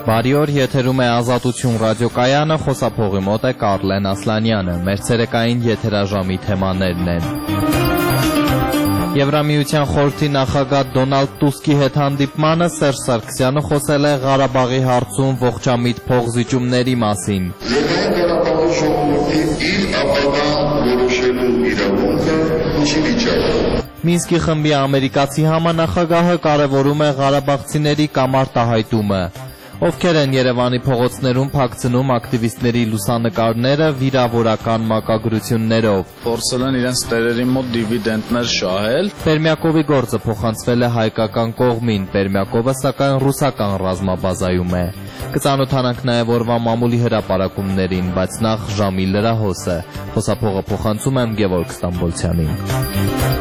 Բարի օր, եթերում է Ազատություն ռադիոկայանը, խոսափողի մոտ է Կարլեն Ասլանյանը, մեր ցերեկային եթերաժամի թեմաներն են։ Եվրամիության խորհրդի նախագահ Դոնալդ Տուսկի հետ հանդիպմանը Սերժ Սարգսյանը խոսել է Ղարաբաղի հարցում ողջամիտ փողզիջումների մասին։ Ղարաբաղի ժողովրդի իր ապագան որոշելու իրավունքը չի վիճակում։ Մինսկի խմբի ամերիկացի համանախագահը կարևորում է ղարաբաղցիների կամ արտահայտումը։ Ովքեր են Երևանի փողոցներում փակցնում ակտիվիստների լուսանկարները վիրավորական մակագրություններով։ Փորձել են իրենց տերերի մոտ դիվիդենտներ շահել։ Պերմյակովի գործը փոխանցվել է հայկական կողմին, Պերմյակովը սակայն ռուսական ռազմաբազայում է։ Կծանոթանանք նաև օրվա մամուլի հրապարակումներին, բայց նախ ժամի լրահոսը։ Խոսափողը փոխանցում եմ Գևորգ Ստամբոլցյանին։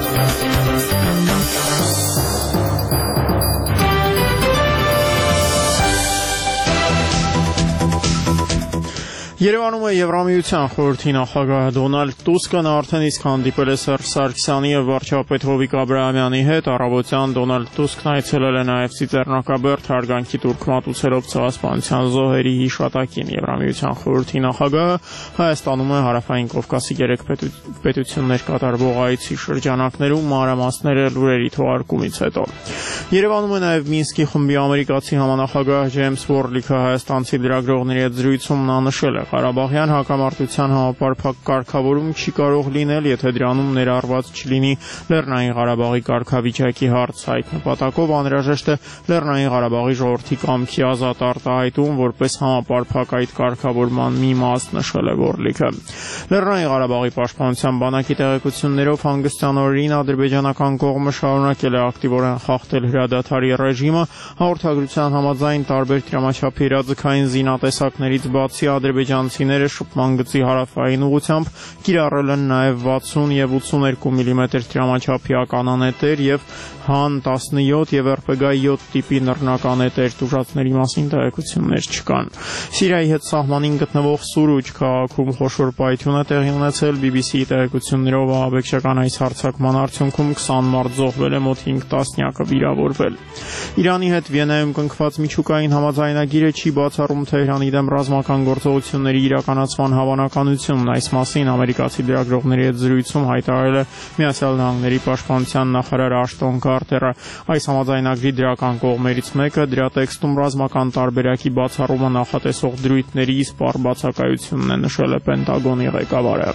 Երևանում է Եվրամիության խորհրդի նախագահ Դոնալդ Տուսկը արդեն իսկ հանդիպել է Սերժ Սարգսյանի եւ վարչապետ Հովիկ Աբրահամյանի հետ։ Առավոտյան Դոնալդ Տուսկն այցելել է նաեւ Ծիծեռնակաբերդ հարգանքի տուրք մատուցելով ցեղասպանության զոհերի հիշատակին։ Եվրամիության խորհրդի նախագահը Հայաստանում է Հարավային Կովկասի 3 պետություններ կատարվող այցի շրջանակներում մանրամասները լուրերի թողարկումից հետո։ Երևանում է նաեւ Մինսկի խմբի ամերիկացի համանախագահ Ջեյմս Վորլիքը հայաստանցի լրագրողների հետ զրույցում նա նշել է. Ղարաբաղյան հակամարտության համապարփակ կարգավորում չի կարող լինել, եթե դրանում ներառված չլինի Լեռնային Ղարաբաղի կարգավիճակի հարց։ Այդ նպատակով անհրաժեշտ է Լեռնային Ղարաբաղի ժողովրդի կամքի ազատ արտահայտում, որպես համապարփակ այդ կարգավորման մի մաս, նշել է Վորլիքը։ Լեռնային Ղարաբաղի պաշտպանության բանակի տեղեկություններով հանգստյան օրերին ադրբեջանական կողմը շարունակել է ակտիվորեն խախտել հրադադարի ռեժիմը։ Հաղորդագրության համաձայն տարբեր դրամաչափի իրազեկային զինատեսակներից բացի ադրբեջանցիները շփման գծի հարավային ուղությամբ կիրառել են նաև 60 եւ 82 մմ դրամաչափի ականանետեր եւ Han-17 եւ RPG-7 տիպի նռնականետեր, տուժածների մասին տեղեկություններ չկան։ Սիրիայի հետ սահմանին գտնվող Սուրուջ քաղաքում խոշոր պայթյուն է տեղի ունեցել։ BBC-ի տեղեկություններով ահաբեկչական այս հարձակման արդյունքում 20 մարդ զոհվել է, մոտ 5 տասնյակը վիրավորվել։ Իրանի հետ Վիեննայում կնքված միջուկային համաձայնագիրը չի բացառում Թեհրանի դեմ ռազմական գործողությունների իրականացման հավանականությունն։ Այս մասին ամերիկացի լրագրողների հետ զրույցում հայտարարել է Միացյալ Նահանգների պաշտպանության նախարար Աշտոն Քարտերը։ Այս համաձայնագրի դրական կողմերից մեկը դրա տեքստում ռազմական տարբերակի բացառումը նախատեսող դրույթների սպառ բացակայությունն է, նշել է Պենտագոնի ղեկավարը։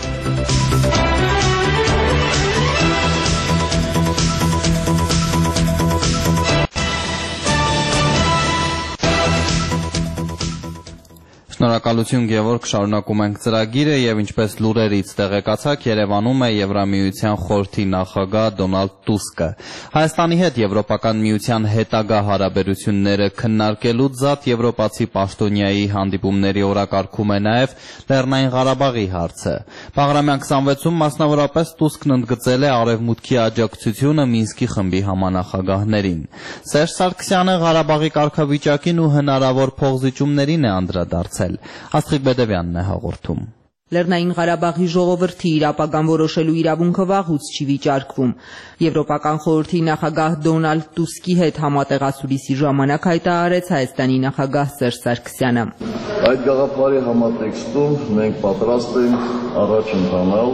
Շնորհակալություն Գևորգ, շարունակում ենք ծրագիրը եւ ինչպես լուրերից տեղեկացաք, Երևանում է Եվրամիության խորհրդի նախագահ Դոնալդ Տուսկը։ Հայաստանի հետ Եվրոպական միության հետագա հարաբերությունները քննարկելուց զատ եվրոպացի պաշտոնյայի հանդիպումների օրակարգում է նաեւ Լեռնային Ղարաբաղի հարցը։ Բաղրամյան 26-ում մասնավորապես Տուսկն ընդգծել է արևմուտքի աջակցությունը Մինսկի խմբի համանախագահներին։ Սերժ Սարգսյանը Ղարաբաղի կարգավիճակին ու հնարավոր փողզիջումներին է անդրադարձել։ Աստղիկ Բեդևյանն է հաղորդում։ Լեռնային Ղարաբաղի ժողովրդի իր ապագան որոշելու իրավունքը վաղուց չի վիճարկվում։ Եվրոպական խորհրդի նախագահ Դոնալդ Տուսկի հետ համատեղասուրիսի ժամանակ հայտարարեց Հայաստանի նախագահ Սերժ Սարգսյանը։ Այդ գաղափարի համատեքստում մենք պատրաստ ենք առաջ ընթանալ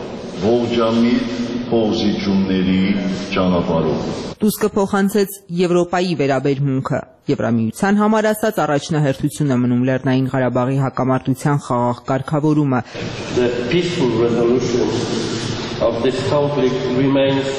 ողջամիտ փողզիջումների ճանապարհով։ Տուսկը փոխանցեց Եվրոպայի վերաբերմունքը։ Եվրամիության համար ասած առաջնահերթություն է մնում Լեռնային Ղարաբաղի հակամարտության խաղաղ կարգավորումը։ The peaceful resolution of this conflict remains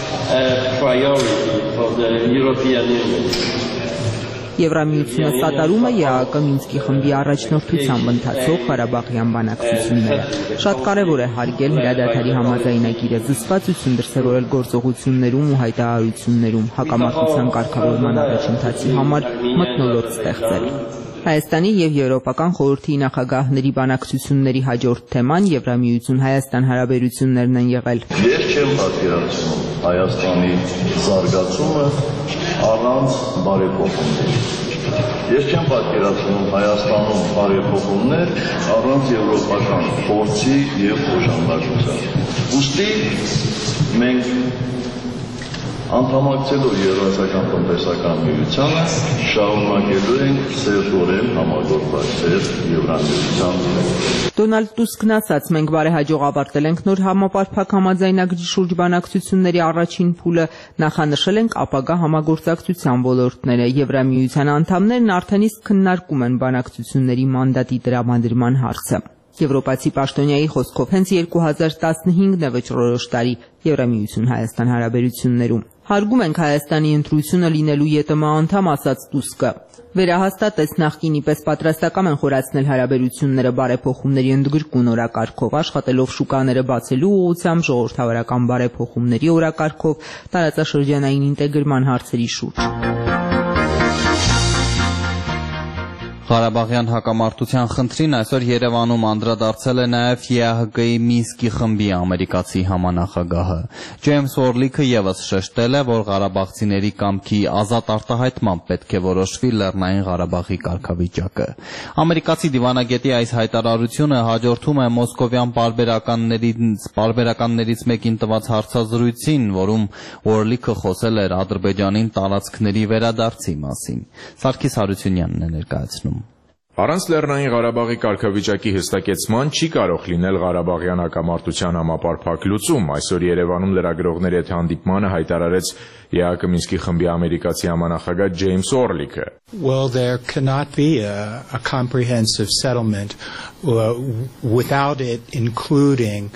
a priority for the European Union. Եվրամիությունը սատարում է ԵԱՀԿ Մինսկի խմբի առաջնորդությամբ ընթացող Ղարաբաղյան բանակցությունները։ Շատ կարևոր է հարգել հրադադարի համաձայնագիրը, զսպվածություն դրսևորել գործողություններում ու հայտարարություններում, հակամարտության կարգավորման առաջընթացի համար մթնոլորտ ստեղծել։ Հայաստանի եւ Եվրոպական խորհրդի նախագահների բանակցությունների հաջորդ թեման Եվրամիություն-Հայաստան հարաբերություններն են եղել։ Ես չեմ պատկերացնում Հայաստանի զարգացումը առանց բարեփոխումների։ Ես չեմ պատկերացնում Հայաստանում բարեփոխումներ առանց եվրոպական փորձի եւ օժանդակության։ Ուստի մենք Անդամակցելով Եվրասիական տնտեսական միությանը շարունակելու ենք սերտորեն համագործակցել Եվրամիության հետ։ Դոնալդ Տուսկն ասաց, մենք բարեհաջող ավարտել ենք նոր համապարփակ համաձայնագրի շուրջ բանակցությունների առաջին փուլը, նախանշել ենք ապագա համագործակցության ոլորտները։ Եվրամիության անդամներն արդեն իսկ քննարկում են բանակցությունների մանդատի տրամադրման հարցը։ Եվրոպացի պաշտոնյայի խոսքով հենց 2015-ն է վճռորոշ տարի Եվրամիություն-Հայաստան հարաբերություններում։ Հարգում ենք Հայաստանի ընտրությունը լինելու ԵՏՄ անդամ, ասաց Տուսկը։ Վերահաստատեց, նախկինի պես պատրաստական են խորացնել հարաբերությունները բարեփոխումների ընդգրկուն օրակարգով, աշխատելով շուկաները բացելու ուղղությամբ, ժողովրդավարական բարեփոխումների օրակարգով, տարածաշրջանային ինտեգրման հարցերի շուրջ։ Ղարաբաղյան հակամարտության խնդրին այսօր Երևանում անդրադարձել է նաև ԵԱՀԿ-ի Մինսկի խմբի ամերիկացի համանախագահը։ Ջեյմս Օրլիքը ևս շեշտել է, որ ղարաբաղցիների կամքի ազատ արտահայտմամբ պետք է որոշվի Լեռնային Ղարաբաղի կարգավիճակը։ Ամերիկացի դիվանագետի այս հայտարարությունը հաջորդում է մոսկովյան պարբերականներից մեկին տված հարցազրույցին, որում Օրլիքը խոսել էր Ադրբեջանին տարածքների վերադարձի մասին։ Սարգիս Հարությունյանն է ներկայացնում։ Առանց Լեռնային Ղարաբաղի կարգավիճակի հստակեցման չի կարող լինել Ղարաբաղյան հակամարտության համապարփակ լուծում։ Այսօր Երևանում լրագրողների հետ հանդիպմանը հայտարարեց ԵԱՀԿ Մինսկի խմբի ամերիկացի համանախագահ Ջեյմս Օրլիքը։ Well, there cannot be a comprehensive settlement without it including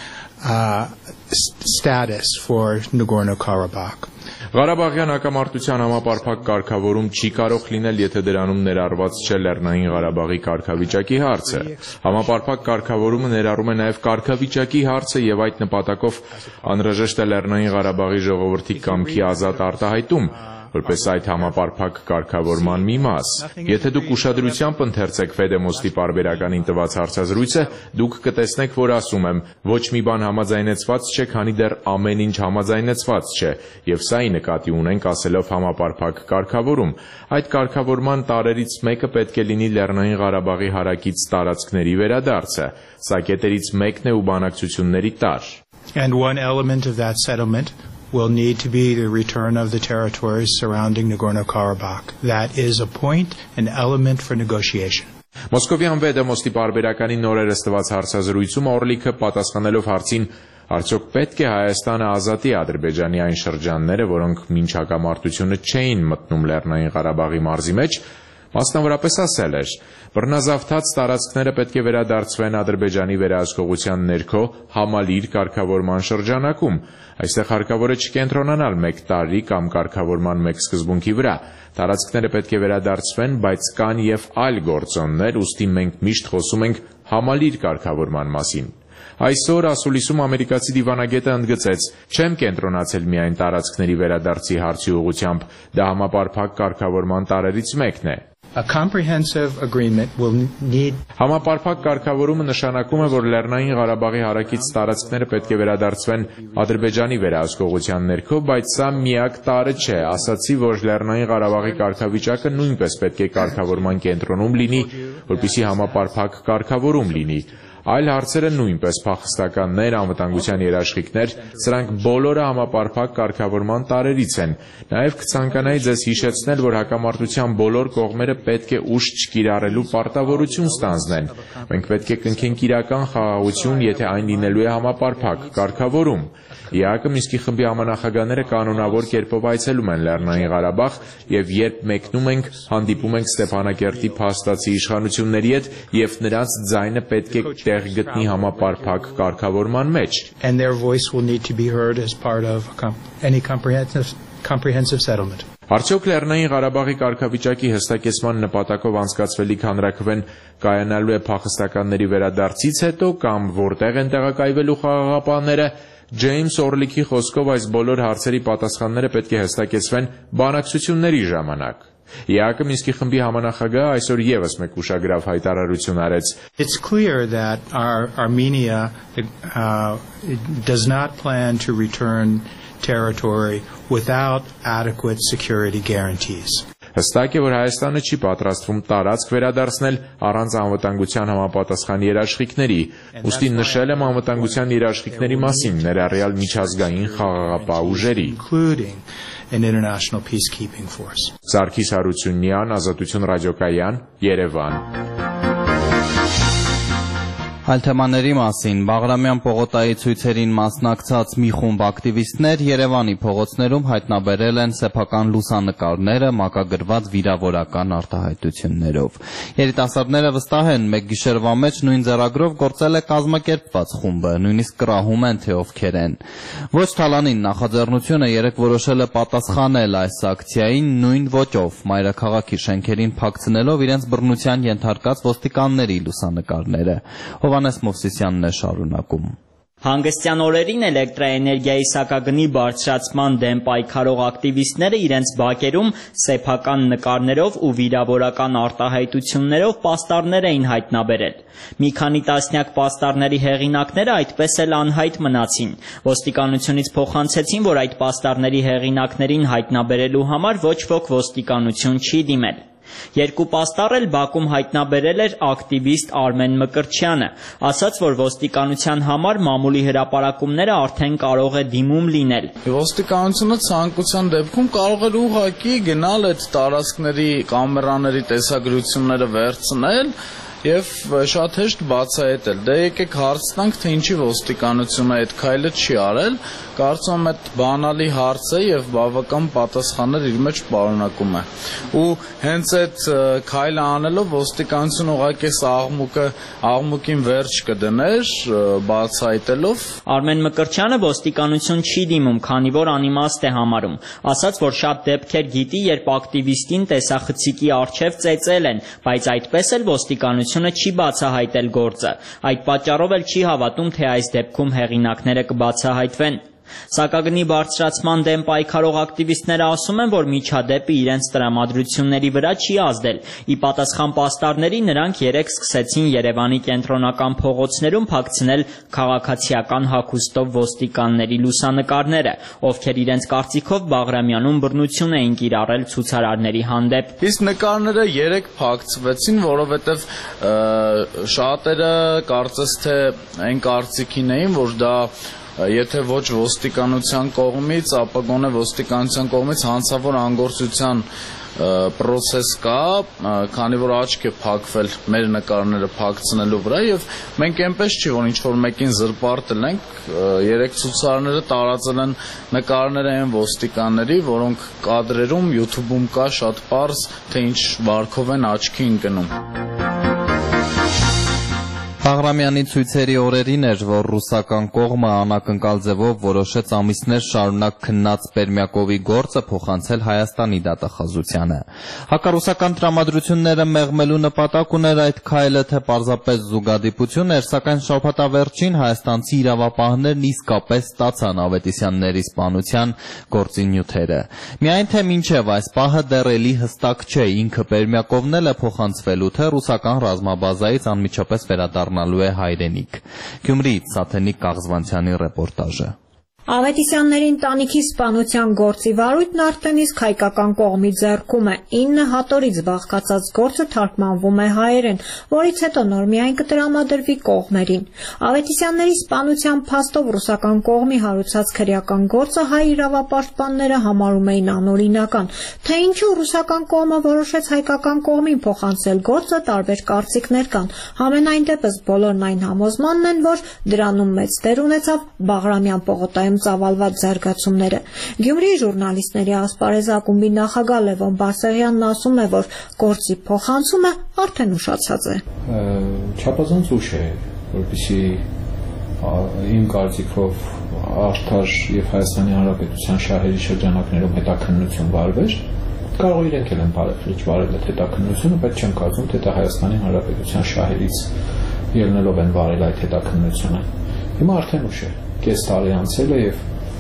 status for Nagorno-Karabakh. Ղարաբաղյան հակամարտության համապարփակ կարգավորում չի կարող լինել, եթե դրանում ներառված չէ Լեռնային Ղարաբաղի կարգավիճակի հարցը։ Համապարփակ կարգավորումը ներառում է նաև կարգավիճակի հարցը եւ այդ նպատակով անհրաժեշտ է Լեռնային Ղարաբաղի ժողովրդի կամքի ազատ արտահայտում, որպես այդ համապարփակ կարգավորման մի մաս։ Եթե դուք ուշադրությամբ ընթերցեք Ֆեդեմոստի պարբերականին տված հարցազրույցը, դուք կտեսնեք, որ ասում եմ, ոչ մի բան համաձայնեցված չէ, քանի դեռ ամեն ինչ համաձայնեցված չէ, եւ սա ի նկատի ունենք ասելով համապարփակ կարգավորում։ Այդ կարգավորման տարերից մեկը պետք է լինի Լեռնային Ղարաբաղի հարակից տարածքների վերադարձը։ Սա կետերից մեկն է ու բանակցությունների տար։ And one element of that settlement will need to be the return of the territories surrounding Nagorno-Karabakh. That is a point, an element for negotiation. Մոսկովյան Ֆեդեմոստի պարբերականի նորերս տված հարցազրույցում Օրլիքը պատասխանելով հարցին արդյոք պետք է Հայաստանը ազատի Ադրբեջանի այն շրջանները, որոնք մինչ հակամարտությունը չէին մտնում Լեռնային Ղարաբաղի մարզի մեջ, մասնավորապես ասել էր. բռնազավթած տարածքները պետք է վերադարձվեն Ադրբեջանի վերահսկողության ներքո համալիր կարգավորման շրջանակում։ Այստեղ հարկավոր է չկենտրոնանալ մեկ տարի կամ կարգավորման մեկ սկզբունքի վրա։ Տարածքները պետք է վերադարձվեն, բայց կան եւ այլ գործոններ, ուստի մենք միշտ խոսում ենք համալիր կարգավորման մասին։ Այսօր ասուլիսում ամերիկացի դիվանագետը ընդգծեց. չեմ կենտրոնացել միայն տարածքների վերադարձի հարցի ուղղությամբ, դա համապարփակ կարգավորման տարերից մեկն է։ A comprehensive agreement will need Համապարփակ կարգավորումը նշանակում է, որ Լեռնային Ղարաբաղի հարակից տարածքները պետք է վերադարձվեն Ադրբեջանի վերահսկողության ներքո, բայց սա միակ տարը չէ։ Ասացի, որ Լեռնային Ղարաբաղի կարգավիճակը նույնպես պետք է կարգավորման կենտրոնում լինի, որպեսզի համապարփակ կարգավորում լինի։ Այլ հարցերը նույնպես փախստականներ, անվտանգության երաշխիքներ, սրանք բոլորը համապարփակ կարգավորման տարերից են։ Նաև կցանկանայի ձեզ հիշեցնել, որ հակամարտության բոլոր կողմերը պետք է ուժ չկիրառելու պարտավորություն ստանձնեն։ Մենք պետք է կնքենք իրական խաղաղություն, եթե այն լինելու է համապարփակ կարգավորում։ ԵԱՀԿ Մինսկի խմբի համանախագահները կանոնավոր կերպով այցելում են Լեռնային Ղարաբաղ եւ երբ մեկնում ենք, հանդիպում ենք Ստեփանակերտի փաստացի իշխանությունների հետ եւ նրանց ձայնը պետք է տեղ գտնի համապարփակ կարգավորման մեջ։ And their voice will need to be heard as part of any comprehensive settlement. Արդյոք Լեռնային Ղարաբաղի կարգավիճակի հստակեցման նպատակով անցկացվելիք հանրաքվեն կայանալու է փախստականների վերադարձից հետո կամ որտեղ են տեղակայվելու խաղաղապահները։ Ջեյմս Օրլիքի խոսքով այս բոլոր հարցերի պատասխանները պետք է հստակեցվեն բանակցությունների ժամանակ։ ԵԱՀԿ Մինսկի խմբի համանախագահը այսօր եւս մեկ ուշագրավ հայտարարություն արեց. It's clear that Armenia does not plan to return territory without adequate security guarantees. Հստակ է, որ Հայաստանը չի պատրաստվում տարածք վերադարձնել առանց անվտանգության համապատասխան երաշխիքների, ուստի նշել եմ անվտանգության երաշխիքների մասին, ներառյալ միջազգային խաղաղապահ ուժերի։ An international peacekeeping force. Սարգիս Հարությունյան, Ազատություն ռադիոկայան, Երևան։ Այլ թեմաների մասին Բաղրամյան պողոտայի ցույցերին մասնակցած մի խումբ ակտիվիստներ Երևանի փողոցներում հայտնաբերել են սեփական լուսանկարները մակագրված վիրավորական արտահայտություններով։ Երիտասարդները վստահ են, մեկ գիշերվա մեջ նույն ձեռագրով գործել է կազմակերպված խումբը, նույնիսկ կռահում են, թե ովքեր են։ Ոչ Թալանին նախաձեռնությունը երեք որոշել է պատասխանել այս ակցիային նույն ոճով, մայրաքաղաքի շենքերին փակցնելով իրենց բռնության ենթարկած ոստիկանների լուսանկարները։ Հովհաննես Մովսիսյանն է շարունակում։ Հանգստյան օրերին էլեկտրաէներգիայի սակագնի բարձրացման դեմ պայքարող ակտիվիստները իրենց բակերում սեփական նկարներով ու վիրավորական արտահայտություններով պաստառներ էին հայտնաբերել։ Մի քանի տասնյակ պաստառների հեղինակները այդպես էլ անհայտ մնացին։ Ոստիկանությունից փոխանցեցին, որ այդ պաստառների հեղինակներին հայտնաբերելու համար ոչ ոք ոստիկանություն չի դիմել։ Երկու պաստառ էլ Բաքում հայտնաբերել էր ակտիվիստ Արմեն Մկրտչյանը, ասաց, որ ոստիկանության համար մամուլի հրապարակումները արդեն կարող է դիմում լինել։ Ոստիկանությունը ցանկության դեպքում կարող էր ուղղակի գնալ այդ տարածքների կամերաների տեսագրությունները վերցնել եւ շատ հեշտ բացահայտել։ Դե եկեք հարց տանք, թե ինչի ոստիկանությունը այդ քայլը չի արել։ Կարծում եմ այդ բանալի հարց է եւ բավական պատասխաններ իր մեջ պարունակում է։ Ու հենց այդ քայլը անելով ոստիկանությունը ուղղակի աղմուկին վերջ կդներ բացահայտելով։ Արմեն Մկրտչյանը ոստիկանություն չի դիմում, քանի որ անիմաստ է համարում։ Ասաց, որ շատ դեպքեր գիտի, երբ ակտիվիստին տեսախցիկի առջև ծեծել են, բայց այդպես էլ ոստիկանությունը չի բացահայտել գործը։ Այդ պատճառով էլ չի հավատում, թե այս դեպքում հեղինակները կբացահայտվեն։ Սակագնի բարձրացման դեմ պայքարող ակտիվիստները ասում են, որ միջադեպը իրենց տրամադրությունների վրա չի ազդել։ Ի պատասխան պաստառների նրանք երեկ սկսեցին Երևանի կենտրոնական փողոցներում փակցնել քաղաքացիական հագուստով ոստիկանների լուսանկարները, ովքեր իրենց կարծիքով Բաղրամյանում բռնություն էին կիրառել ցուցարարների հանդեպ։ Իսկ նկարները երեկ փակցվեցին, որովհետև շատերը կարծես թե այն կարծիքին էին, որ դա եթե ոչ ոստիկանության կողմից, ապա գոնե ոստիկանության կողմից հանցավոր անգործության պրոցես կա, քանի որ աչք է փակվել մեր նկարները փակցնելու վրա եւ մենք այնպես չի, որ ինչ-որ մեկին զրպարտել ենք, երեք ցուցարարները տարածել են նկարները այն ոստիկանների, որոնք կադրերում YouTube-ում կա շատ պարզ, թե ինչ վարքով են աչքի ընկնում։ Բաղրամյանի ցույցերի օրերին էր, որ ռուսական կողմը անակնկալ ձևով որոշեց ամիսներ շարունակ քննած Պերմյակովի գործը փոխանցել Հայաստանի դատախազությանը։ Հակառուսական տրամադրությունները մեղմելու նպատակ ուներ այդ քայլը, թե պարզապես զուգադիպություն էր, սակայն շաբաթավերջին հայաստանցի իրավապահներն իսկապես ստացան Ավետիսյանների սպանության գործի նյութերը։ Միայն թե մինչև այս պահը դեռ էլի հստակ չէ, ինքը Պերմյակովն էլ է փոխանցվելու, թե ռուսական ռազմաբազայից անմիջապես վերադառնալու է հայրենիք։ Գյումրիից Սաթենիկ Կաղզվանցյանի ռեպորտաժը։ Ավետիսյանների ընտանիքի սպանության գործի վարույթն արդեն իսկ հայկական կողմի ձեռքում է։ 9 հատորից բաղկացած գործը թարգմանվում է հայերեն, որից հետո նոր միայն կտրամադրվի կողմերին։ Ավետիսյանների սպանության փաստով ռուսական կողմի հարուցած քրեական գործը հայ իրավապաշտպանները համարում էին անօրինական, թե ինչու ռուսական կողմը որոշեց հայկական կողմին փոխանցել գործը, տարբեր կարծիքներ կան։ Համենայն դեպս բոլորն այն համոզմանն են, որ դրանում մեծ դեր ունեցավ Բաղրամյան պողոտայում ծավալված զարգացումները։ Գյումրիի ժուրնալիստների ասպարեզ ակումբի նախագահ Լևոն Բարսեղյանն ասում է, որ գործի փոխանցումը արդեն ուշացած է։ Չափազանց ուշ է, որպեսզի իմ կարծիքով արդար եւ Հայաստանի Հանրապետության շահերի շրջանակներում հետաքննություն վարվեր, կարող իրենք էլ են բարեփոխ վարել այդ հետաքննությունը, բայց չեմ կարծում, թե դա Հայաստանի Հանրապետության շահերից ելնելով են վարել այդ հետաքննությունը։ Հիմա արդեն ուշ է, կես տարի անցել է եւ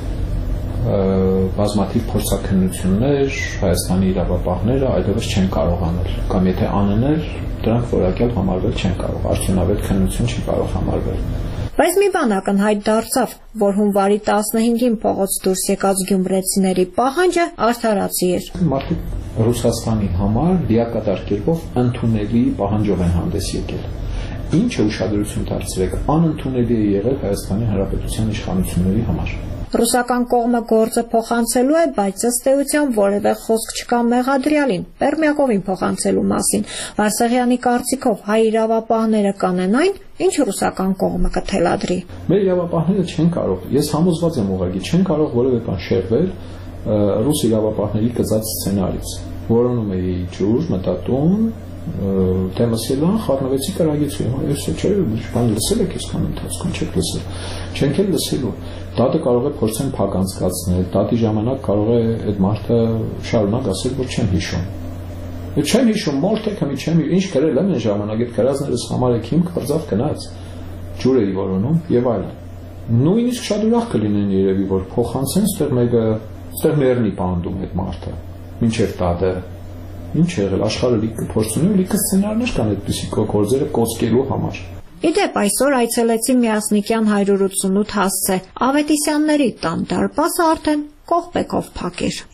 բազմաթիվ փորձաքննություններ Հայաստանի իրավապահները այդպես չեն կարող անել, կամ եթե անեն, դրանք որակյալ համարվել չեն կարող, արդյունավետ քննություն չի կարող համարվել։ Բայց մի բան ակնհայտ դարձավ, որ հունվարի 15-ին փողոց դուրս եկած գյումրեցիների պահանջը արդարացի էր։ Մարդիկ Ռուսաստանի համար լիակատար կերպով ընդունելի պահանջով են հանդես եկել։ Ինչը ուշադրություն դարձրեք, անընդունելի է եղել Հայաստանի Հանրապետության իշխանությունների համար։ Ռուսական կողմը գործը փոխանցելու է, բայց ըստ էության որևէ խոսք չկա մեղադրյալին, Պերմյակովին փոխանցելու մասին։ Վարսեղյանի կարծիքով հայ իրավապահները կանեն այն, ինչ ռուսական կողմը կթելադրի։ Մեր իրավապահները չեն կարող, ես համոզված եմ ուղղակի, չեն կարող որևէ բան շեղվել ռուս իրավապահների կզած սցենարից։ Որոնում էի ջուր, մտատուն, Թեմասելան խառնվեցի կրագեցի, ես չէ, բան լսել եք այսքան ընթացքում, չեք լսել, չենք էլ լսելու, դատը կարող է փորձեն փակ անցկացնել, դատի ժամանակ կարող է այդ մարդը շարունակ ասել, որ չեմ հիշում, չեմ հիշում, մորթեք հմի չեմ, ինչ գրել եմ այն ժամանակ, այդ գրածներս համարեք հիմք պրծավ գնաց, ջուր էի որոնում եւ այլն, նույնիսկ շատ ուրախ կլինեն երևի, որ փոխանցեն ստեղ մեկը, ստեղ մեռնի պանդում այդ մարդը, մինչեւ տատը Ինչ եղել աշխարհը լիքը փորձում ու լիքը սցենարներ կան այդպիսի գործերը կոծկելու համար։ Իդեպ այսօր այցելեցի Միասնիկյան 188 հասցե։ Ավետիսյանների տան դարպասը արդեն կողպեկով փակ էր։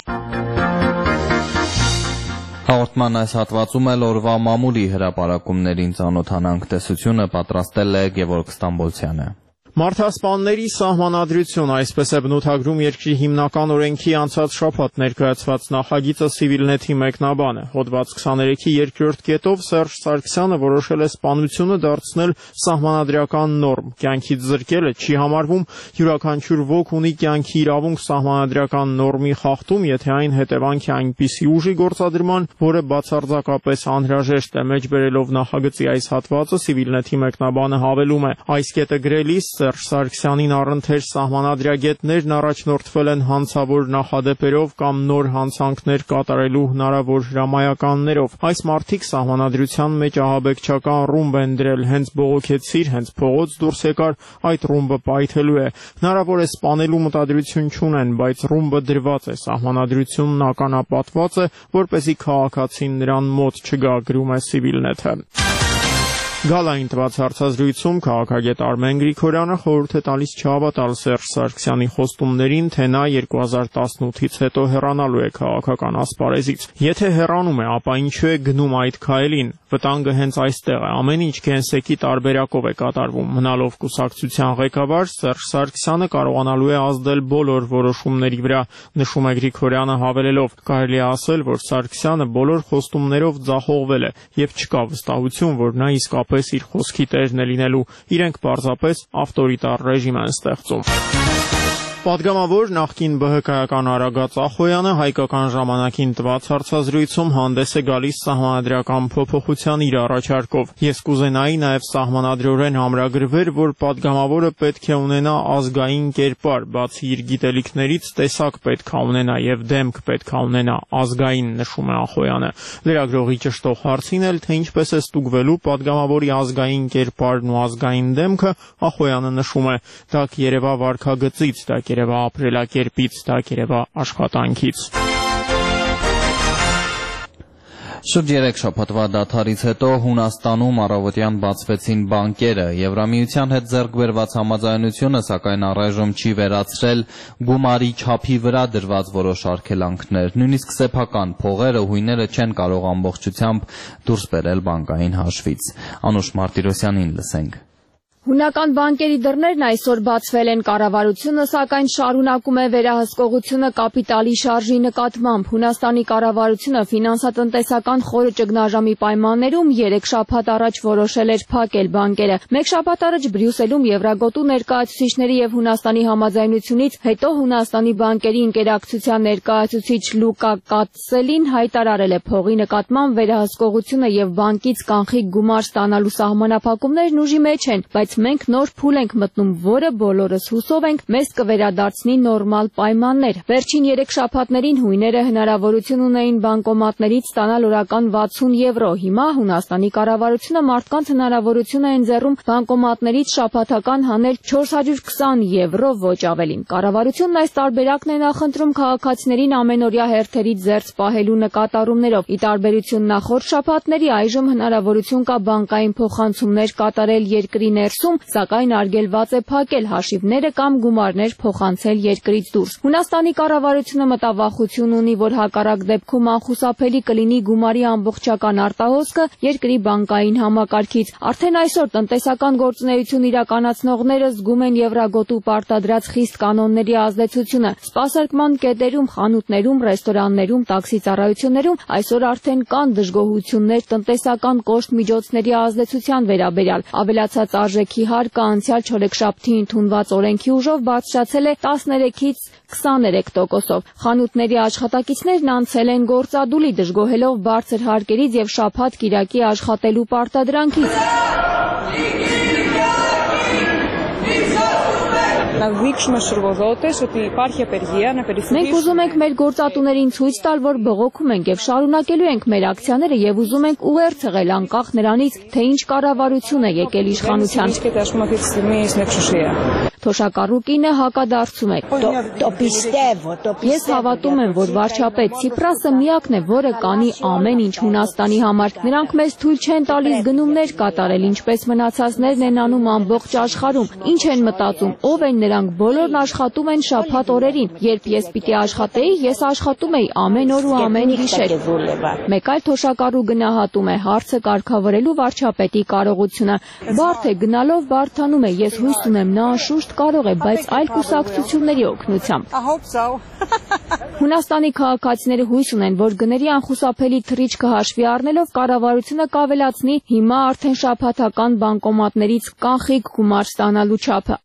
Հաղորդման այս հատվածում էլ օրվա մամուլի հրապարակումներին ծանոթանանք, տեսությունը պատրաստել է Գևորգ Ստամբոլցյանը։ Մարդասպանների սահմանադրություն, այսպես է բնութագրում երկրի հիմնական օրենքի անցած շաբաթ ներկայացված նախագիծը Civilnet-ի մեկնաբանը։ Հոդված 23-ի երկրորդ կետով Սերժ Սարգսյանը որոշել է սպանությունը դարձնել սահմանադրական նորմ։ Կյանքից զրկելը չի համարվում, յուրաքանչյուր ոք ունի կյանքի իրավունք սահմանադրական նորմի խախտում, եթե այն հետևանք է այնպիսի ուժի գործադրման, որը բացարձակապես անհրաժեշտ է։ Մեջբերելով նախագծի այս հատվածը Civilnet-ի մեկնաբանը հավելում է. այս կետը գրելիս Սերժ Սարգսյանին առընթեր սահմանադրագետներն առաջնորդվել են հանցավոր նախադեպերով կամ նոր հանցանքներ կատարելու հնարավոր հրամայականներով։ Այս մարդիկ սահմանադրության մեջ ահաբեկչական ռումբ են դրել, հենց բողոքեցիր, հենց փողոց դուրս եկար, այդ ռումբը պայթելու է։ Հնարավոր է սպանելու մտադրություն չունեն, բայց ռումբը դրված է, սահմանադրությունն ականապատված է, որպեսզի քաղաքացին նրան մոտ չգա, գրում է Civilnet-ը։ Գալային տված հարցազրույցում քաղաքագետ Արմեն Գրիգորյանը խորհուրդ է տալիս չհավատալ Սերժ Սարգսյանի խոստումներին, թե նա 2018-ից հետո հեռանալու է քաղաքական ասպարեզից։ Եթե հեռանում է, ապա ինչու է գնում այդ քայլին։ Վտանգը հենց այստեղ է։ Ամեն ինչ գենսեկի տարբերակով է կատարվում։ Մնալով կուսակցության ղեկավար, Սերժ Սարգսյանը կարողանալու է ազդել բոլոր որոշումների վրա, նշում է Գրիգորյանը հավելելով. կարելի է ասել, որ Սարգսյանը բոլոր խոստումներով ձախողվել է եւ չկա վստահություն, որ նա իսկապես իր խոսքի տերն է լինելու, իրենք պարզապես ավտորիտար ռեժիմ են ստեղծում։ Պատգամավոր նախկին ԲՀԿ-ական Արագած Ախոյանը հայկական ժամանակին տված հարցազրույցում հանդես է գալիս սահմանադրական փոփոխության իր առաջարկով։ Ես կուզենայի նաև սահմանադրորեն ամրագրվեր, որ պատգամավորը պետք է ունենա ազգային կերպար, բացի իր գիտելիքներից տեսակ պետք է ունենա եւ դեմք պետք է ունենա ազգային, նշում է Ախոյանը։ Լրագրողի ճշտող հարցին էլ, թե ինչպես է ստուգվելու պատգամավորի ազգային կերպարն ու ազգային դեմքը, Ախոյանը նշում է. դա կերևա վարքագծից, դա կերևա ապրելակերպից, դա կերևա աշխատանքից։ Շուրջ 3 շաբաթվա դադարից հետո Հունաստանում առավոտյան բացվեցին բանկերը։ Եվրամիության հետ ձեռք բերված համաձայնությունը սակայն առայժմ չի վերացրել գումարի չափի վրա դրված որոշ արգելանքներ։ Նույնիսկ սեփական փողերը, հույները չեն կարող ամբողջությամբ դուրս բերել բանկային հաշվից։ Անուշ Մարտիրոսյանին լսենք։ Հունական բանկերի դռներն այսօր բացվել են, կառավարությունը սակայն շարունակում է վերահսկողությունը կապիտալի շարժի նկատմամբ։ Հունաստանի կառավարությունը ֆինանսատնտեսական խորը ճգնաժամի պայմաններում 3 շաբաթ առաջ որոշել էր փակել բանկերը։ 1 շաբաթ առաջ Բրյուսելում Եվրագոտու ներկայացուցիչների եւ Հունաստանի համաձայնությունից հետո Հունաստանի բանկերի ինտերակցիան ներկայացուցիչ Լուկա Կատսելին հայտարարել է փողի նկատմամբ վերահսկողությունը եւ բանկից կանխիկ գումար ստանալու սահմանափակումներն ուժի մեջ են, բայց մենք նոր փուլ ենք մտնում, որը բոլորս հուսով ենք մեզ կվերադարձնի նորմալ պայմաններ։ Վերջին 3 շաբաթներին հույները հնարավորություն ունեին բանկոմատներից ստանալ օրական 60 եվրո։ Հիմա Հունաստանի կառավարությունը մարդկանց հնարավորություն է ընձեռում բանկոմատներից շաբաթական հանել 420 եվրո, ոչ ավելին։ Կառավարությունն այս տարբերակն է նախընտրում քաղաքացիներին ամենօրյա հերթերից զերծ պահելու նկատառումներով։ Ի տարբերություն նախորդ շաբաթների, այժմ հնարավորություն կա բանկային փոխանցումներ կատարել երկրի ներսում հարցում, սակայն արգելված է փակել հաշիվները կամ գումարներ փոխանցել երկրից դուրս։ Հունաստանի կառավարությունը մտավախություն ունի, որ հակառակ դեպքում անխուսափելի կլինի գումարի ամբողջական արտահոսքը երկրի բանկային համակարգից։ Արդեն այսօր տնտեսական գործունեություն իրականացնողները զգում են Եվրագոտու պարտադրած խիստ կանոնների ազդեցությունը։ Սպասարկման կետերում, խանութներում, ռեստորաններում, տաքսի ծառայություններում այսօր արդեն կան դժգոհություններ տնտեսական կոշտ միջոցների ազդեցության վերաբերյալ։ Ավելացած արժեքի հարկը անցյալ չորեքշաբթի ընդունված օրենքի ուժով բարձրացել է 13-ից 23%-ով։ Խանութների աշխատակիցներն անցել են գործադուլի, դժգոհելով բարձր հարկերից եւ շաբաթ-կիրակի աշխատելու պարտադրանքից։ Մենք ուզում ենք մեր գործատուներին ցույց տալ, որ բողոքում ենք եւ շարունակելու ենք մեր ակցիաները եւ ուզում ենք ուղերձ հղել անկախ նրանից, թե ինչ կառավարություն է եկել իշխանության։ Թոշակառուկինը հակադարձում է։ Ես հավատում եմ, որ վարչապետ Ցիպրասը միակն է, որը կանի ամեն ինչ Հունաստանի համար։ Նրանք մեզ թույլ չեն տալիս գնումներ կատարել, ինչպես մնացածներն են անում ամբողջ աշխարհում։ Ինչ են մտածում, ով են նրանք, բոլորն աշխատում են շաբաթ օրերին։ Երբ ես պիտի աշխատեի, ես աշխատում էի ամեն օր ու ամեն գիշեր։ Մեկ այլ թոշակառու գնահատում է հարցը կարգավորելու վարչապետի կարողությունը։ Բարդ է, գնալով բարդանում է։ Ես հույս ունեմ, նա անշուշտ կարող է, բայց այլ կուսակցությունների օգնությամբ։ Հունաստանի քաղաքացիները հույս ունեն, որ գների անխուսափելի թռիչքը հաշվի առնելով կառավարությունը կավելացնի հիմա արդեն շաբաթական բանկոմատներից կանխիկ գումար ստանալու չափը։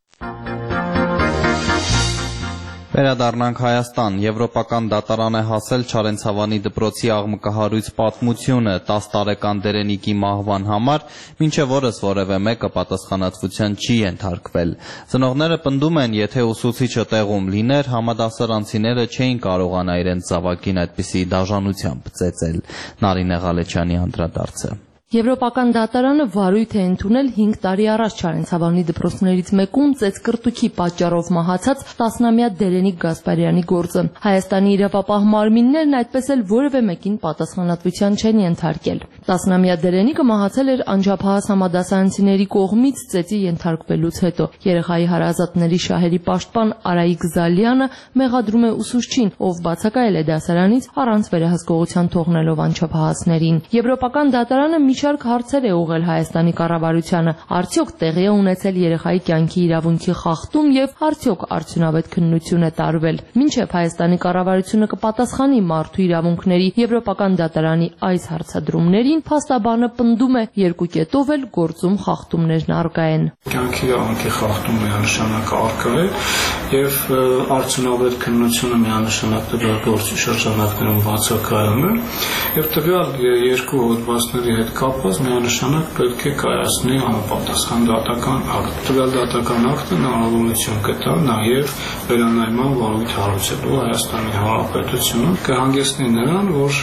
Վերադառնանք Հայաստան։ Եվրոպական դատարան է հասել Չարենցավանի դպրոցի աղմկահարույց պատմությունը 10 տարեկան Դերենիկի մահվան համար, մինչև օրս որևէ մեկը պատասխանատվության չի ենթարկվել։ Ծնողները պնդում են, եթե ուսուցիչը տեղում լիներ, համադասարանցիները չէին կարողանա իրենց զավակին այդպիսի դաժանությամբ ծեծել։ Նարինե Ղալեչյանի անդրադարձը։ Եվրոպական դատարանը վարույթ է ընդունել 5 տարի առաջ Չարենցավանի դպրոցներից մեկում ծեծկռտուքի պատճառով մահացած 10-ամյա Դերենիկ Գասպարյանի գործը։ Հայաստանի իրավապահ մարմիններն այդպես էլ որևէ մեկին պատասխանատվության չեն ենթարկել։ 10-ամյա Դերենիկը մահացել էր անչափահաս համադասարանցիների կողմից ծեծի ենթարկվելուց հետո։ Երեխայի հարազատների շահերի պաշտպան Արայիկ Զալյանը մեղադրում է ուսուցչին, ով բացակայել է դասարանից առանց վերահսկողության թողնելով անչափահասներին։ Եվրոպական դատարանը շարք հարցեր է ուղղել Հայաստանի կառավարությանը, արդյոք տեղի է ունեցել երեխայի կյանքի իրավունքի խախտում եւ արդյոք արդյունավետ քննություն է տարվել։ Մինչեւ Հայաստանի կառավարությունը կպատասխանի մարդու իրավունքների Եվրոպական դատարանի այս հարցադրումներին, փաստաբանը պնդում է երկու կետով էլ գործում խախտումներն առկա են։ Կյանքի իրավունքի խախտումը միանշանակ առկա է եւ արդյունավետ քննությունը միանշանակ տվյալ գործի շրջանակներում բացակայում է եւ տվյալ երկու հոդվածների հետ կապված միանշանակ պետք է կայացնի համապատասխան դատական ակտ։ Տվյալ դատական ակտը հնարավորություն կտա նաև վերանայման վարույթ հարուցելու Հայաստանի Հանրապետությունը, կհանգեցնի նրան, որ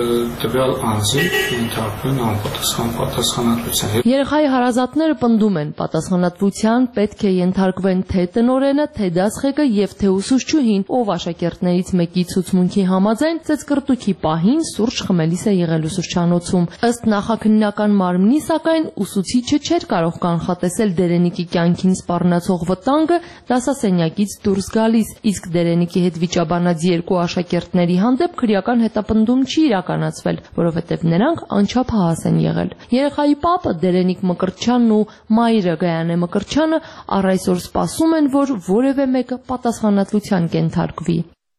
տվյալ անձի ենթարկվեն անպատասխան պատասխանատվության։ Երեխայի հարազատները պնդում են, պատասխանատվության պետք է ենթարկվեն թե տնօրենը, թե դասղեկը եւ թե ուսուցչուհին, ով աշակերտներից մեկի ցուցմունքի համաձայն ծեծկռտուքի պահին սուրճ խմելիս է եղել ուսուցչանոցում։ Ըստ նախաքննական մարմնի, սակայն ուսուցիչը չէր կարող կանխատեսել Դերենիկի կյանքին սպառնացող վտանգը դասասենյակից դուրս գալիս, իսկ Դերենիկի հետ վիճաբանած երկու աշակերտների հանդեպ քրեական հետապնդում չի իրականացվել, որովհետև նրանք անչափահաս են եղել։ Երեխայի պապը Դերենիկ Մկրտչյանն ու մայրը Գայանե Մկրտչյանը առ այսօր սպասում են, որ որևէ մեկը պատասխանատվության կենթարկվի։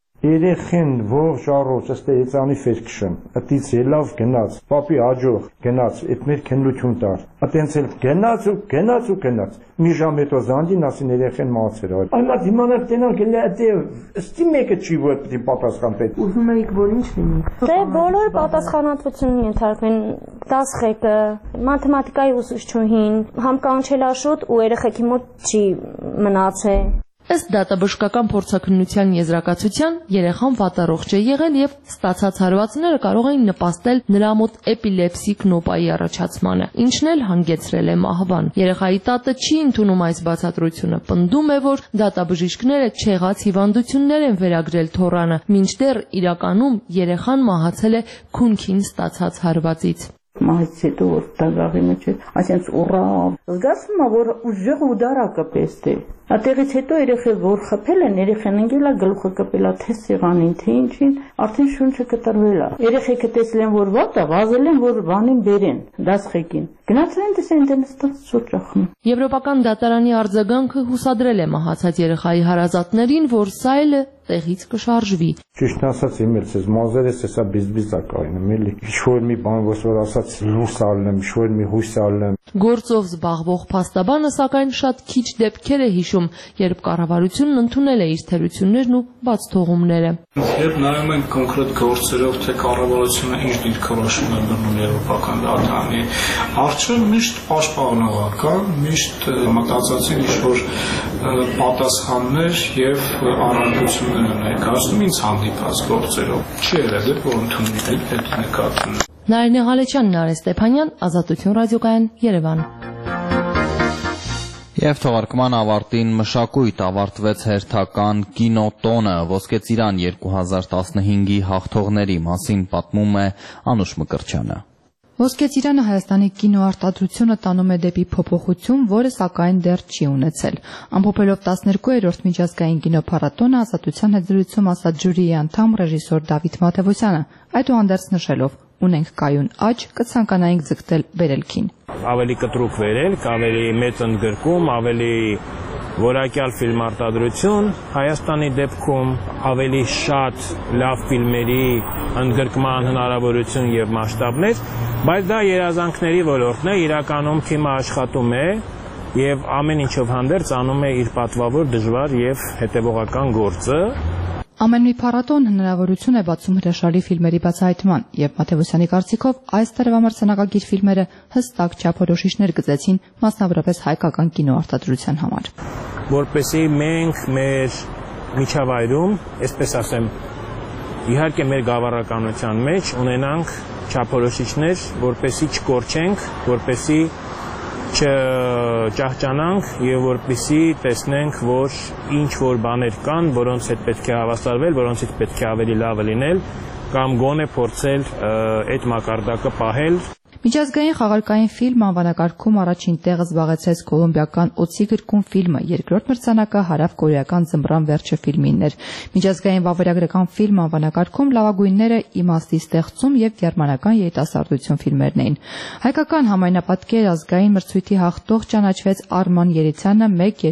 Երեխեն ողջ առողջ ըստ էցանի ֆերքշն, ըտից ելավ գնաց, պապի աջող գնաց, այդ մեր քննություն տար, ատենց էլ գնաց, մի ժամ հետո զանդին ասին երեխեն մահացել է։ Այմա դիմանակ տենան գելա դե ըստի մեկը չի որ պիտի պատասխան պետք։ Ուզում եք որ ինչ լինի։ Դե բոլոր պատասխանատվությունն ենթարկվեն դասղեկը, մաթեմատիկայի ուսուցչուհին, համ կանչելաշուտ ու երեխեքի մոտ չի մնացել։ Ըստ դատաբժշկական փորձաքննության եզրակացության երեխան վատառողջ է եղել եւ ստացած հարվածները կարող էին նպաստել նրա մոտ էպիլեպսիկ նոպայի առաջացմանը, ինչն էլ հանգեցրել է մահվան։ Երեխայի տատը չի ընդունում այս բացատրությունը, պնդում է, որ դատաբժիշկները չեղած հիվանդություններ են վերագրել թոռանը, մինչդեռ իրականում երեխան մահացել է քունքին ստացած հարվածից։ մահից հետո որ դագաղի մեջ է, այսինքն ուռա, զգացվում է որ ուժեղ ու դարակը պես է։ Այդտեղից հետո երեխել որ խփել են, երեխան ընկել է գլուխը կպել է թե սեղանին, թե ինչին, արդեն շունչը կտրվել է։ Երեխեքը տեսել են որ վատ է, վազել են որ բանին բերեն, դասղեկին։ Գնացել են տեսել ինտերնետից սուրճախում։ Եվրոպական դատարանի արձագանքը հուսադրել է մահացած երեխայի հարազատներին, որ սա էլ տեղից կշարժվի։ Ճիշտ ասած, իմ էլ ցես մազերս էսա բիզբիզակային, էլի։ Ինչ-որ մի բան որ ասած լույս ալնեմ, ինչ-որ մի հույս ալնեմ։ Գործով զբաղվող փաստաբանը սակայն շատ քիչ դեպքեր է հիշում, երբ կառավարությունն ընդունել է իր թերություններն ու բաց թողումները։ Երբ նայում ենք կոնկրետ գործերով, թե կառավարությունը ինչ դիրքորոշում է բռնում եվրոպական դատարանի առջև, միշտ պաշտպանողական, միշտ մտածածին ինչ-որ պատասխաններ եւ առարկություններ են ներկայացնում ինձ հանդիպած գործերով։ Չի եղել, որ ընդունելի այդ նկատում։ Նարինե Ղալեչյան, Նարէ Ստեփանյան, Ազատություն ռադիոկայան, Երևան։ Եվ թողարկման ավարտին մշակույթ ավարտվեց հերթական կինոտոնը, Ոսկե ծիրան 2015-ի հաղթողների մասին պատմում է Անուշ Մկրտչյանը։ Ոսկե ծիրանը Հայաստանի կինոարտադրությունը տանում է դեպի փոփոխություն, որը սակայն դեռ չի ունեցել։ Ամփոփելով 12-րդ միջազգային կինոփառատոնը Ազատության հետ զրույցում ասաց ժյուրիի անդամ ռեժիսոր Դավիթ Մաթևոսյանը, այդուհանդերձ նշելով. ունենք կայուն աճ, կցանկանայինք ձգտել վերելքին։ Ավելի կտրուկ վերելք, ավելի մեծ ընդգրկում, ավելի որակյալ ֆիլմարտադրություն, Հայաստանի դեպքում ավելի շատ լավ ֆիլմերի ընդգրկման հնարավորություն եւ մասշտաբներ, բայց դա երազանքների ոլորտն է, իրականում թիմը աշխատում է եւ ամեն ինչով հանդերձ անում է իր պատվավոր դժվար եւ հետեւողական գործը։ Ամեն մի փառատոն հնարավորություն է բացում հրաշալի ֆիլմերի բացահայտման, եւ Մաթևոսյանի կարծիքով այս տարվա մրցանակակիր ֆիլմերը հստակ չափորոշիչներ գծեցին, մասնավորապես հայկական կինոարտադրության համար։ Որպեսզի մենք մեր միջավայրում, այսպես ասեմ, իհարկե մեր գավառականության մեջ ունենանք չափորոշիչներ, որպեսզի չկորչենք, որպեսզի չճահճանանք եւ որպեսզի տեսնենք, որ ինչ որ բաներ կան, որոնց հետ պետք է հավասարվել, որոնցից պետք է ավելի լավը լինել, կամ գոնե փորձել այդ մակարդակը պահել։ Միջազգային խաղարկային ֆիլմ անվանակարգում առաջին տեղը զբաղեցրեց կոլումբիական «Օծի գրկում» ֆիլմը, երկրորդ մրցանակը հարավկորեական «Ձմռան վերջը» ֆիլմինն էր։ Միջազգային վավերագրական ֆիլմ անվանակարգում լավագույնները «Իմաստի ստեղծում» եւ «Գերմանական երիտասարդություն» ֆիլմերն էին։ Հայկական համայնապատկեր ազգային մրցույթի հաղթող ճանաչվեց Արման Երիցյանը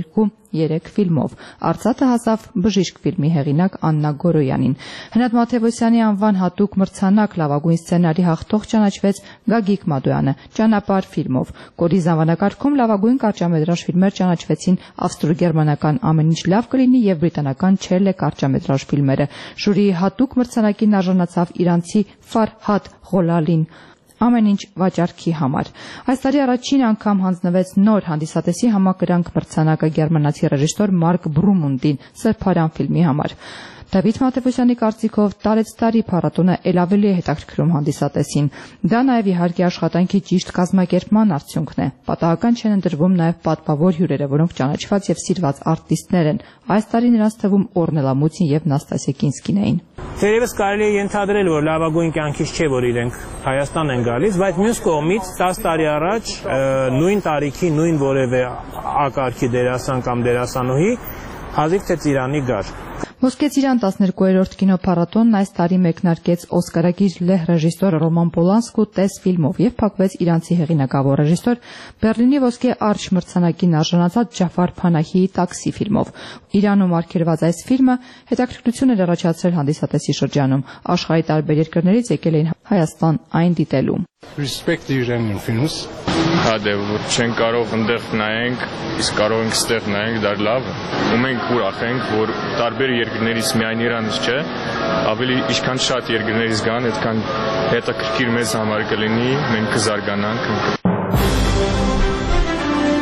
1-2-3 ֆիլմով։ Արծաթը հասավ «Բժիշկ» ֆիլմի հեղինակ Աննա Գորոյանին։ Հնադ Մաթևոսյանի անվան հատուկ մրցանակ լավագույն սցենարի հաղթող ճանաչվեց Գագիկ Մադոյանը «Ճանապարհ» ֆիլմով։ Կորիզ անվանակարգում լավագույն կարճամետրաժ ֆիլմեր ճանաչվեցին ավստրո-գերմանական «Ամեն ինչ լավ կլինի» եւ բրիտանական «Չելլե» կարճամետրաժ ֆիլմերը։ Ժյուրիի հատուկ մրցանակին արժանացավ իրանցի Ֆարհադ Ղոլալին «Ամեն ինչ վաճառքի համար»։ Այս տարի առաջին անգամ հանձնվեց նոր հանդիսատեսի համակրանք մրցանակը գերմանացի ռեժիսոր Մարկ Բրումունդին «Սրբարան» ֆիլմի համար։ Դավիթ Մաթևոսյանի կարծիքով տարեցտարի փառատոնը ել ավելի է հետաքրքրում հանդիսատեսին։ Դա նաև իհարկե աշխատանքի ճիշտ կազմակերպման արդյունքն է։ Պատահական չեն ընտրվում նաև պատվավոր հյուրերը, որոնք ճանաչված եւ սիրված արտիստներ են։ Այս տարի նրանց թվում Օրնելա Մուտին եւ Նաստասիա Կինսկին էին։ Թերևս կարելի է ենթադրել, որ լավագույն կյանքից չէ, որ իրենք Հայաստան են գալիս, բայց մյուս կողմից 10 տարի առաջ նույն տարիքի նույն որևէ ակարգի դերասան կամ դերասանուհի հազիվ թե Ծիրանի գար։ Ոսկե ծիրան 12-րդ կինոփառատոնն այս տարի մեկնարկեց օսկարագիր լեհ ռեժիսոր Ռոման Պոլանսկու «Տես» ֆիլմով եւ փակվեց իրանցի հեղինակավոր ռեժիսոր Բեռլինի ոսկե արշ մրցանակին արժանացած Ջաֆար Փանահիի «Տաքսի» ֆիլմով։ Իրանում արգելված այս ֆիլմը հետաքրքրություն էր առաջացրել հանդիսատեսի շրջանում։ Աշխարհի տարբեր երկրներից եկել էին Հայաստան այն դիտելու։ Respect the Iranian films. Հա դե չեն կարող այնտեղ նայենք, իսկ կարող ենք ստեղ նայենք, դա լավ է։ Ու մենք ուրախ ենք, որ տարբեր երկրներից միայն Իրանից չէ, ավելի ինչքան շատ երկրներից գան, այդքան հետաքրքիր մեզ համար կլինի, մենք կզարգանանք։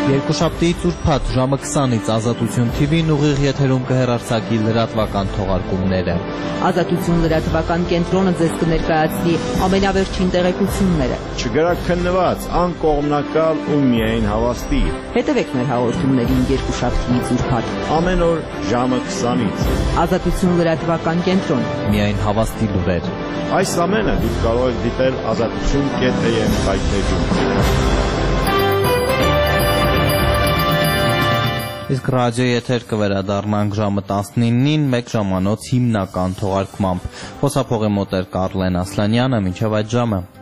Երկուշաբթիից ուրբաթ ժամը 20-ից Ազատություն TV-ն ուղիղ եթերում կհեռարձակի լրատվական թողարկումները։ Ազատություն լրատվական կենտրոնը ձեզ կներկայացնի ամենավերջին տեղեկությունները։ Չգրաքննված, անկողմնակալ ու միայն հավաստի։ Հետևեք մեր հաղորդումներին երկուշաբթիից ուրբաթ։ Ամեն օր ժամը 20-ից։ Ազատություն լրատվական կենտրոն։ Միայն հավաստի լուրեր։ Այս ամենը դուք կարող եք դիտել azatutun.am սայթերում։ Իսկ ռադիոյի եթեր կվերադառնանք ժամը 19-ին մեկ ժամանոց հիմնական թողարկմամբ։ Խոսափողի մոտ էր Կարլեն Ասլանյանը, մինչև այդ ժամը։